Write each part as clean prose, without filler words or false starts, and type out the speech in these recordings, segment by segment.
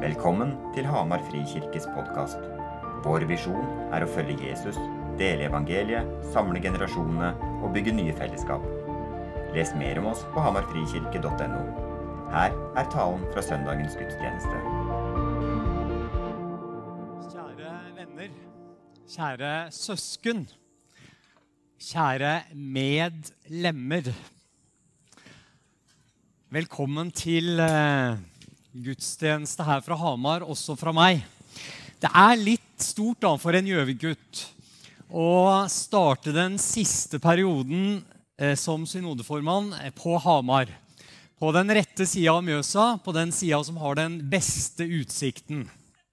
Velkommen til Hamar Frikirkes podcast. Vår visjon å følge Jesus, dele evangeliet, samle generasjonene og bygge nye fellesskap. Les mer om oss på hamarfrikirke.no. Her talen fra søndagens gudstjeneste. Kjære venner, kjære søsken, kjære medlemmer. Velkommen til gudstjeneste her fra Hamar, også fra meg. Det litt stort da for en Gjøvik-gutt å starte den siste perioden som synodeformann på Hamar. På den rette siden av Mjøsa, på den siden som har den beste utsikten.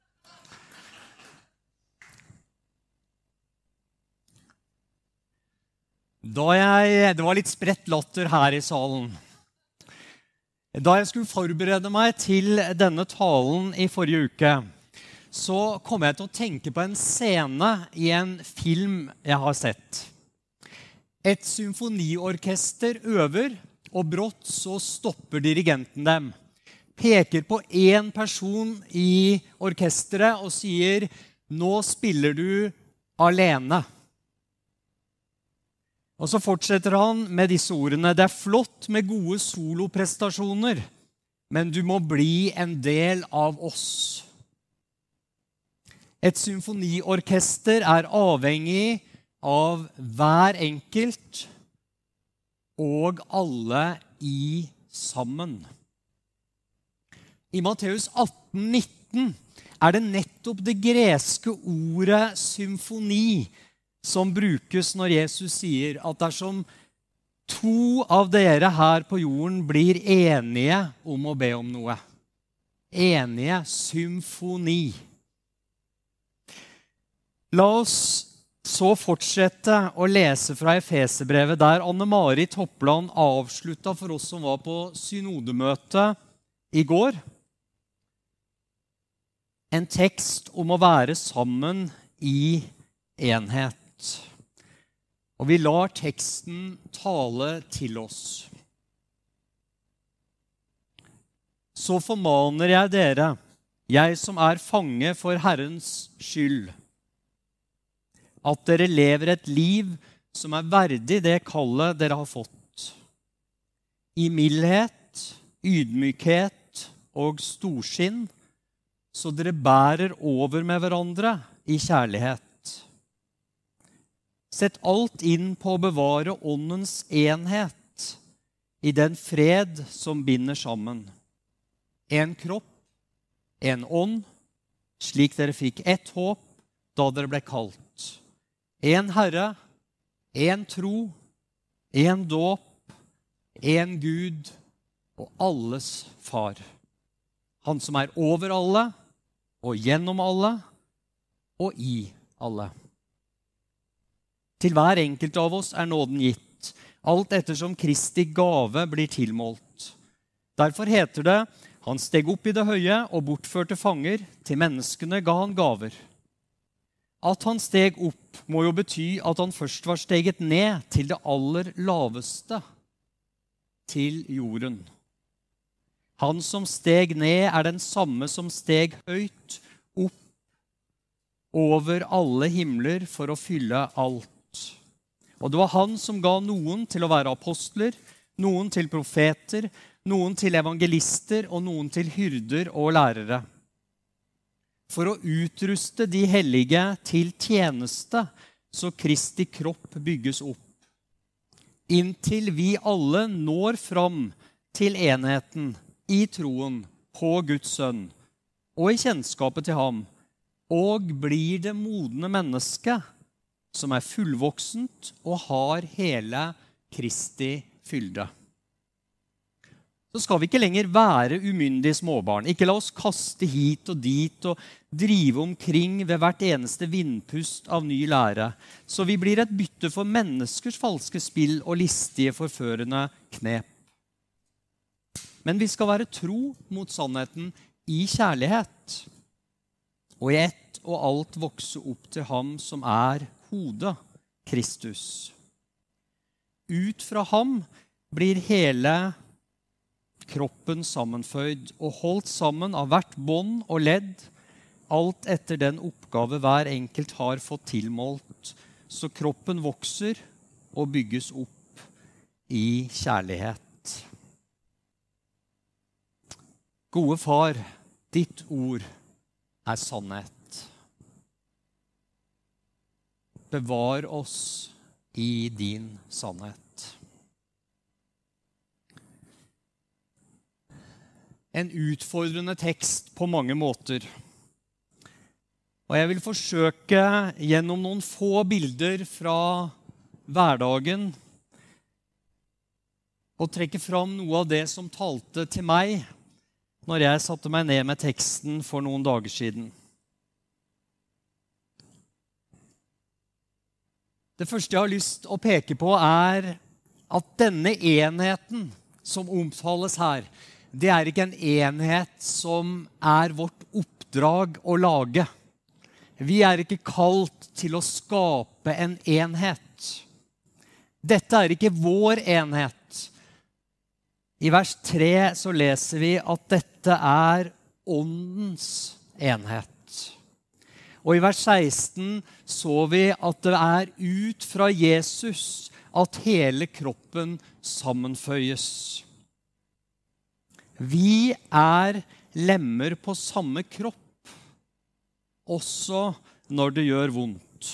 Det var litt spredt latter her i salen. Da jeg skulle forberede meg til denne talen i forrige uke, så kom jeg til å tenke på en scene i en film jeg har sett. Et symfoniorkester øver, og brått så stopper dirigenten dem. Peker på en person i orkestret og sier, «Nå spiller du alene». Og så fortsetter han med disse ordene. Det flott med gode soloprestasjoner, men du må bli en del av oss. Et symfoniorkester avhengig av hver enkelt og alle i sammen. I Matteus 18:19 det nettopp det greske ordet symfoni som brukes når Jesus sier at dersom to av dere her på jorden blir enige om å be om noe. Enige, symfoni. La oss så fortsette å lese fra Efeserbrevet, der Anne-Marit Toppland avsluttet for oss som var på synodemøte i går. En tekst om å være sammen i enhet. Og vi lar teksten tale til oss. Så formaner jeg dere, jeg som fange for Herrens skyld, at dere lever et liv som verdig det kallet dere har fått. I mildhet, ydmykhet og storsinn, så dere bærer over med hverandre i kjærlighet. Sett alt inn på å bevare åndens enhet i den fred som binder sammen. En kropp, en ånd, slik dere fikk ett håp da dere ble kalt. En Herre, en tro, en dåp, en Gud og alles far. Han som over alle og gjennom alle og i alle. Til hver enkelt av oss nåden gitt, alt ettersom Kristi gave blir tilmålt. Derfor heter det, han steg opp i det høye og bortførte fanger, til menneskene ga han gaver. At han steg opp må jo bety at han først var steget ned til det aller laveste, til jorden. Han som steg ned den samme som steg høyt opp over alle himler for å fylle alt. Og det var han som ga noen til å være apostler, noen til profeter, noen til evangelister og noen til hyrder og lærere. For å utruste de hellige til tjeneste, så Kristi kropp bygges opp. Inntil vi alle når fram til enheten i troen på Guds sønn og i kjennskapet til ham, og blir det modne mennesket, som fullvoksent og har hele Kristi fylde. Så skal vi ikke lenger være umyndige småbarn. Ikke la oss kaste hit og dit og drive omkring ved hvert eneste vindpust av ny lære, så vi blir et bytte for menneskers falske spill og listige forførende knep. Men vi skal være tro mot sannheten i kjærlighet, og i ett og alt vokse opp til ham som hodet, Kristus. Ut fra ham blir hele kroppen sammenføyd og holdt sammen av hvert bånd og ledd, alt etter den oppgave hver enkelt har fått tilmålt, så kroppen vokser og bygges opp i kjærlighet. Gode far, ditt ord er sannhet. Bevar oss i din sannhet. En utfordrende tekst på mange måter. Og jeg vil forsøke gjennom noen få bilder fra hverdagen å trekke fram noe av det som talte til meg når jeg satte meg ned med teksten for noen dager siden. Det første jeg har lyst å peke på er at denne enheten som omtales her, det er ikke en enhet som er vårt oppdrag å lage. Vi er ikke kalt til å skape en enhet. Dette er ikke vår enhet. I vers 3 så leser vi at dette er åndens enhet. Og i vers 16 så vi at det er ut fra Jesus at hele kroppen sammenføyes. Vi er lemmer på samme kropp, også når det gjør vondt.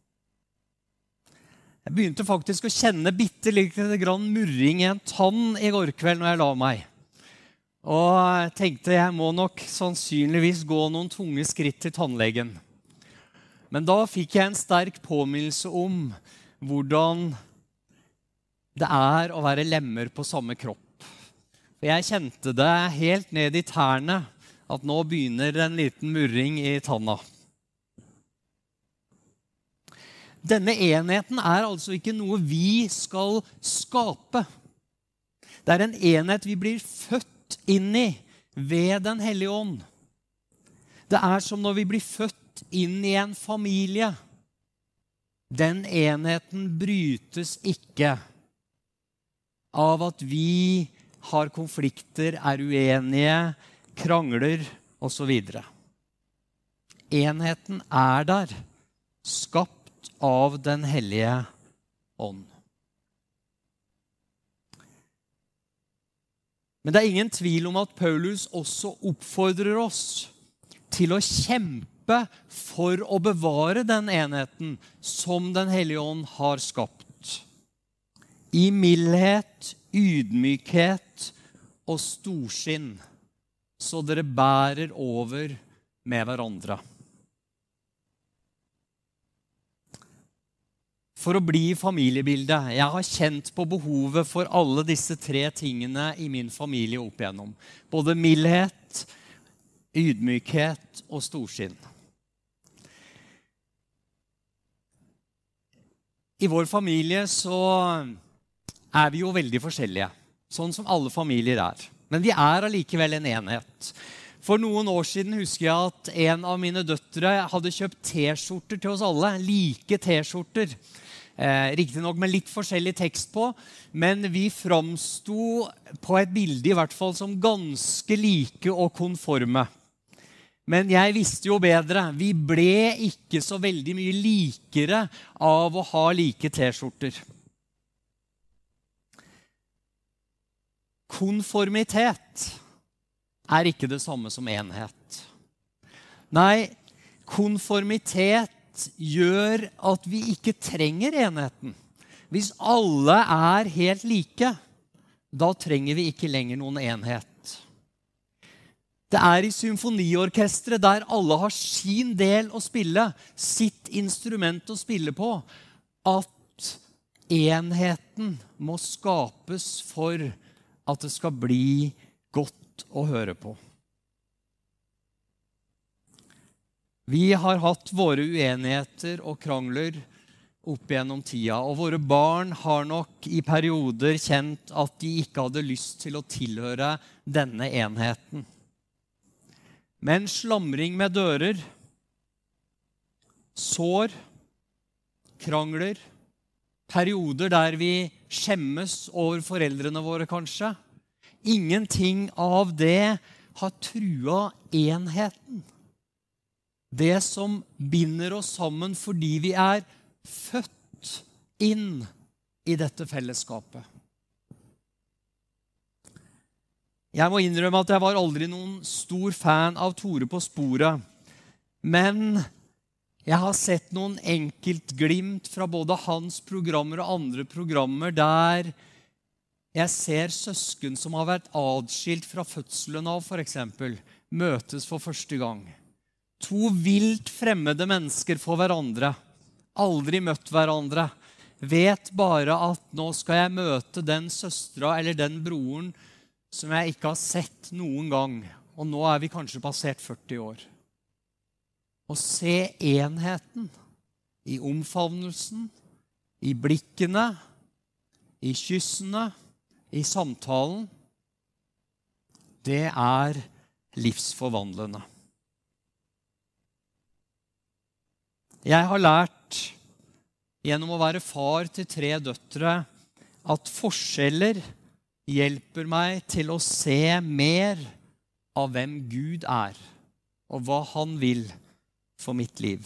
Jeg begynte faktisk å kjenne bitte lite grann murring i en tann i går kveld når jeg la meg. Og jeg tenkte jeg må nok sannsynligvis gå noen tunge skritt til tannlegen. Men da fikk jeg en sterk påminnelse om hvordan det er å være lemmer på samme kropp. For jeg kjente det helt ned i tærne at nå begynner en liten murring i tanna. Denne enheten er altså ikke noe vi skal skape. Det er en enhet vi blir født inn i ved Den hellige ånd. Det er som når vi blir født inn i en familie. Den enheten brytes ikke av at vi har konflikter, er uenige, krangler og så videre. Enheten er der, skapt av Den hellige ånd. Men det er ingen tvil om at Paulus også oppfordrer oss til å kjempe for å bevare den enheten som Den hellige ånd har skapt. I mildhet, ydmykhet og storsinn, så dere bærer over med hverandre. For å bli familiebildet, jeg har kjent på behovet for alle disse 3 tingene i min familie opp igjennom. Både mildhet, ydmykhet og storsinn. I vår familie så er vi jo veldig forskjellige, sånn som alle familier er. Men vi er allikevel en enhet. For noen år siden husker jeg at en av mine døtre hadde kjøpt t-skjorter til oss alle, like t-skjorter. Riktignok med litt forskjellig tekst på, men vi framsto på et bilde i hvert fall som ganske like og konforme. Men jeg visste jo bedre. Vi ble ikke så veldig mye likere av å ha like t-skjorter. Konformitet er ikke det samme som enhet. Nei, konformitet gjør at vi ikke trenger enheten. Hvis alle er helt like, da trenger vi ikke lenger noen enhet. Det er i symfoniorkestret der alle har sin del å spille, sitt instrument å spille på, at enheten må skapes for at det skal bli godt å høre på. Vi har hatt våre uenigheter og krangler opp gjennom tida, og våre barn har nok i perioder kjent at de ikke hadde lyst til å tilhøre denne enheten. Men slamring med dører, sår, krangler, perioder der vi skjemmes over foreldrene våre kanskje, ingenting av det har trua enheten. Det som binder oss sammen fordi vi er født inn i dette fellesskapet. Jeg må innrømme at jeg var aldri noen stor fan av Tore på sporet, men jeg har sett noen enkeltglimt fra både hans programmer og andre programmer der jeg ser søsken som har vært adskilt fra fødselen av, for eksempel, møtes for første gang. 2 vilt fremmede mennesker for hverandre, aldri møtt hverandre, vet bare at nå skal jeg møte den søstra eller den broren som jeg ikke har sett noen gang, og nå er vi kanskje passert 40 år. Å se enheten i omfavnelsen, i blikkene, i kyssene, i samtalen, det er livsforvandlende. Jeg har lært gjennom å være far til 3 døtre at forskjeller hjelper meg til å se mer av hvem Gud er, og hva han vil for mitt liv.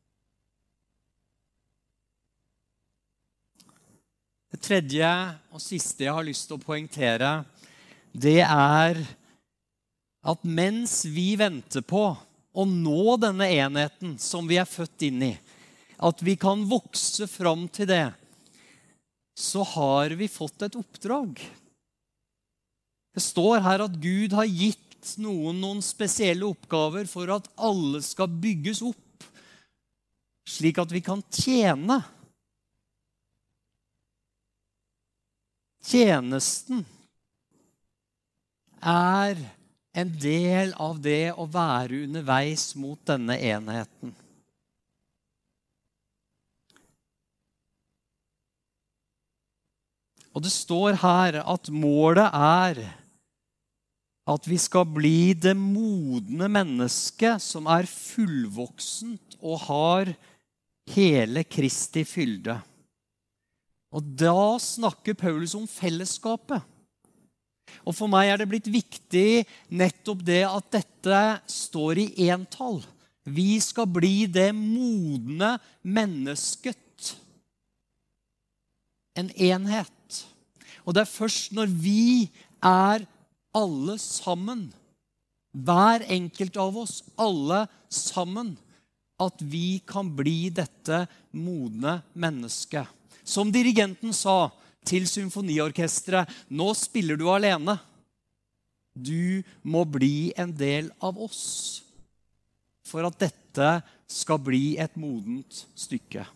Det tredje og siste jeg har lyst til å poengtere, det er at mens vi venter på å nå denne enheten som vi er født inn i, at vi kan vokse fram til det, så har vi fått et oppdrag. Det står her at Gud har gitt noen spesielle oppgaver for at alle skal bygges opp, slik at vi kan tjene. Tjenesten er en del av det å være underveis mot denne enheten. Og det står her at målet er at vi skal bli det modne mennesket som er fullvoksent og har hele Kristi fylde. Og da snakker Paulus om fellesskapet. Og for meg er det blitt viktig nettopp det at dette står i entall. Vi skal bli det modne mennesket. En enhet. Og det er først når vi er alle sammen, hver enkelt av oss, alle sammen, at vi kan bli dette modne mennesket. Som dirigenten sa til symfoniorkestret, nå spiller du alene. Du må bli en del av oss, for at dette skal bli et modent stykke.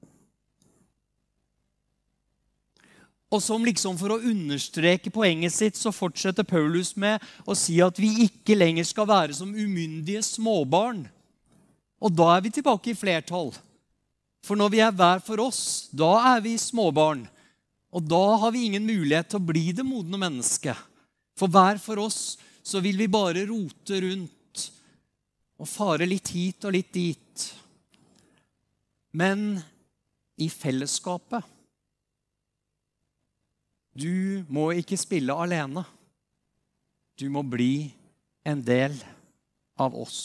Og som liksom for å understreke poenget sitt, så fortsetter Paulus med å si at vi ikke lenger skal være som umyndige småbarn. Og da er vi tilbake i flertall. For når vi er hver for oss, da er vi småbarn. Og da har vi ingen mulighet til å bli det modne mennesket. For hver for oss så vil vi bare rote rundt og fare litt hit og litt dit. Men i fellesskapet, du må ikke spille alene. Du må bli en del av oss.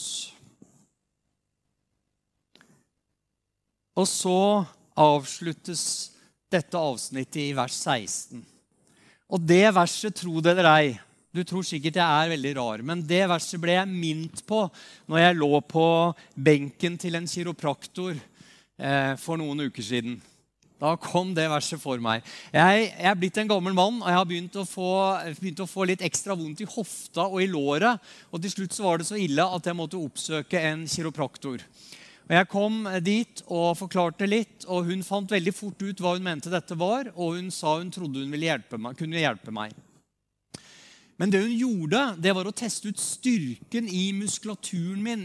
Og så avsluttes dette avsnittet i vers 16. Og det verset, tro det eller ei, du tror sikkert jeg er veldig rar, men det verset ble jeg minnet på når jeg lå på benken til en kiropraktor for noen uker siden. Da kom det verset for meg. Jeg er blitt en gammel mann, og jeg har begynt å få litt ekstra vondt i hofta og i låret. Og til slutt så var det så ille at jeg måtte oppsøke en kiropraktor. Og jeg kom dit og forklarte litt, og hun fant veldig fort ut hva hun mente dette var, og hun sa hun trodde hun kunne hjelpe meg. Men det hun gjorde, det var å teste ut styrken i muskulaturen min,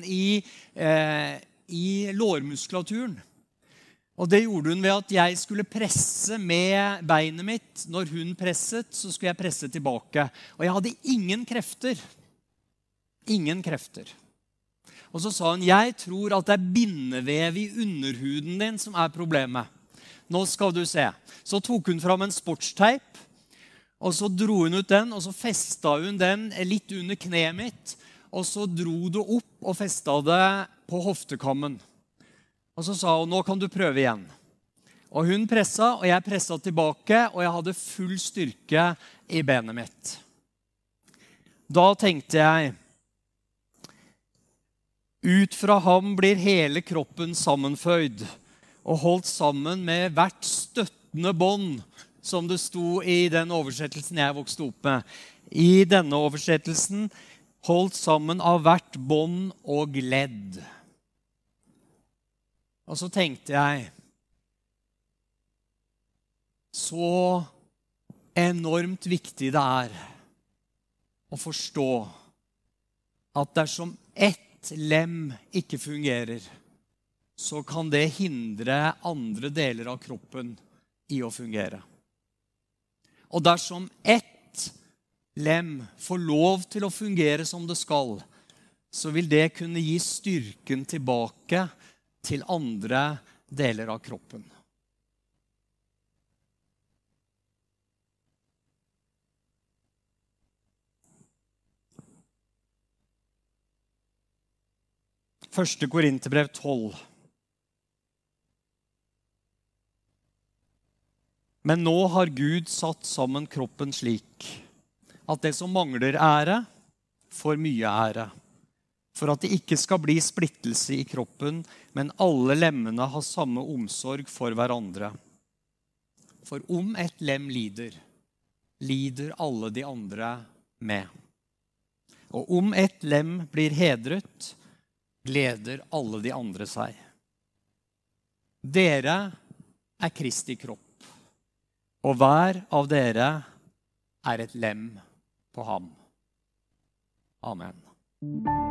i lårmuskulaturen. Og det gjorde hun ved at jeg skulle presse med beinet mitt. Når hun presset, så skulle jeg presse tilbake. Og jeg hadde ingen krefter. Ingen krefter. Og så sa hun, jeg tror at det er bindevev i underhuden din som er problemet. Nå skal du se. Så tok hun fram en sportsteip, Og så dro hun ut den, og så festet hun den litt under kneet mitt. Og så dro det opp og festet det på hoftekammen. Og så sa hun, nå kan du prøve igjen. Og hun presset, og jeg presset tilbake, og jeg hadde full styrke i benet mitt. Da tenkte jeg, ut fra ham blir hele kroppen sammenføyd, og holdt sammen med hvert støttende bånd, som det sto i den oversettelsen jeg vokste opp med. I denne oversettelsen, holdt sammen av hvert bånd og ledd. Og så tenkte jeg, så enormt viktig det er å forstå at dersom ett lem ikke fungerer, så kan det hindre andre deler av kroppen i å fungere. Og dersom ett lem får lov til å fungere som det skal, så vil det kunne gi styrken tilbake til andre deler av kroppen. Første Korinterbrev 12. Men nå har Gud satt sammen kroppen slik, at det som mangler ære, får mye ære. For at det ikke skal bli splittelse i kroppen, men alle lemmene har samme omsorg for hverandre. For om et lem lider, lider alle de andre med. Og om et lem blir hedret, gleder alle de andre seg. Dere er Kristi kropp, og hver av dere er et lem på ham. Amen.